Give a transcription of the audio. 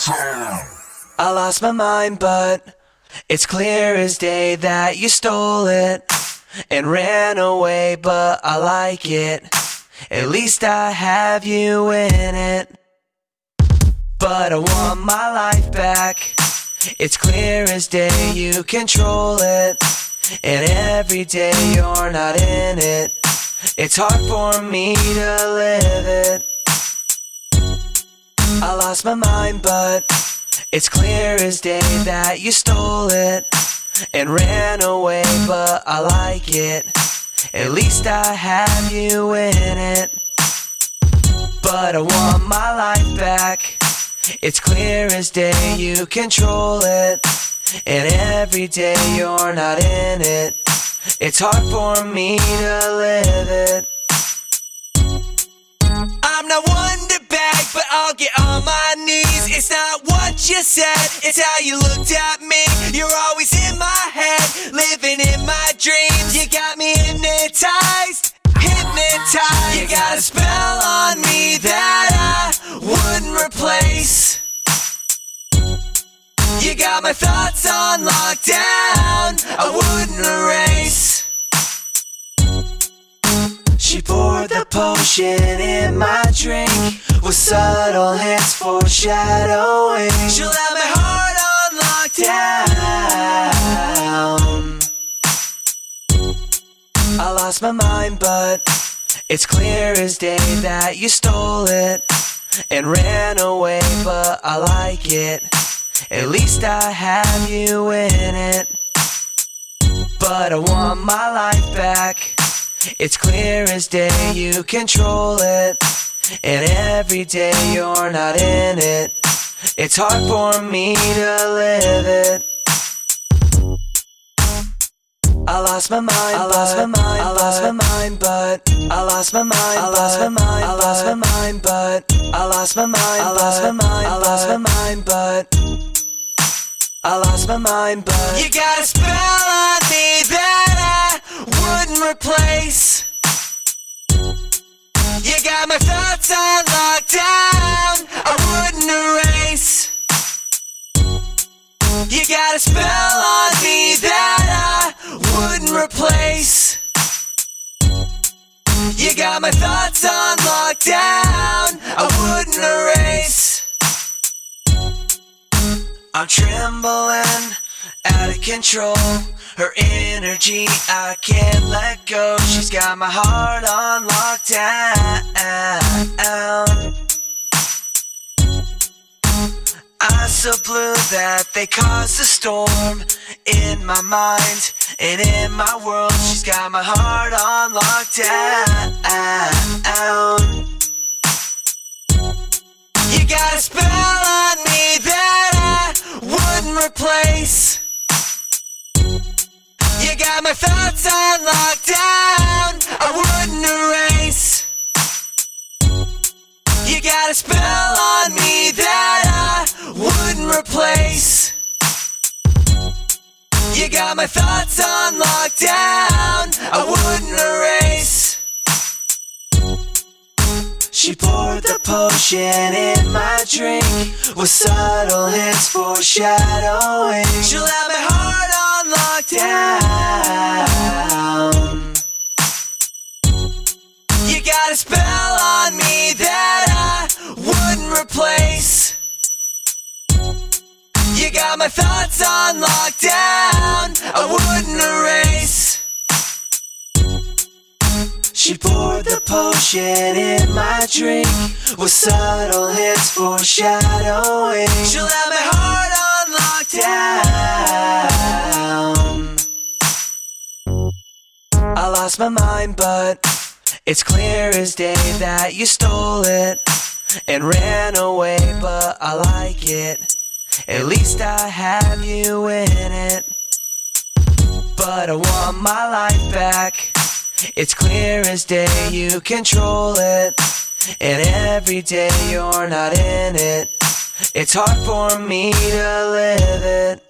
I lost my mind, but it's clear as day that you stole it and ran away, but I like it. At least I have you in it. But I want my life back. It's clear as day you control it, and every day you're not in it. It's hard for me to live it. I lost my mind, but it's clear as day that you stole it and ran away, but I like it. At least I have you in it. But I want my life back. It's clear as day you control it, and every day you're not in it. It's hard for me to live it. I'm not one to beg, but I'll get on my knees. It's not what you said, it's how you looked at me. You're always in my head, living in my dreams. You got me hypnotized. You got a spell on me that I wouldn't replace. You got my thoughts on lockdown, I wouldn't erase. She poured the potion in my drink with subtle hints foreshadowing. She'll have my heart on lockdown. I lost my mind, but it's clear as day that you stole it and ran away, but I like it. At least I have you in it. But I want my life back. It's clear as day you control it, and every day you're not in it. It's hard for me to live it. I lost my mind, I lost my mind, I lost my mind, but I lost my mind, I lost my mind, I lost my mind, but I lost my mind, I lost my mind, I lost my mind, but I lost my mind, but you got a spell on me that I wouldn't replace. You got my thoughts on lockdown, I wouldn't erase. You got a spell on me that I wouldn't replace. You got my thoughts on lockdown, I wouldn't erase. I'm trembling, out of control. Her energy I can't let go. She's got my heart on lockdown. Eyes so blue that they cause a storm in my mind and in my world. She's got my heart on lockdown. You got a spell on me that I wouldn't replace. You got my thoughts on lockdown, I wouldn't erase. You got a spell on me that I wouldn't replace. You got my thoughts on lockdown, I wouldn't erase. She poured the potion in my drink with subtle hints foreshadowing. She'll have my heart on lockdown. You got a spell on me that I wouldn't replace. You got my thoughts on lockdown, I wouldn't erase. She poured the potion in my drink with subtle hints foreshadowing. She'll have my heart on lockdown. I lost my mind, but it's clear as day that you stole it and ran away, but I like it. At least I have you in it. But I want my life back. It's clear as day you control it, and every day you're not in it. It's hard for me to live it.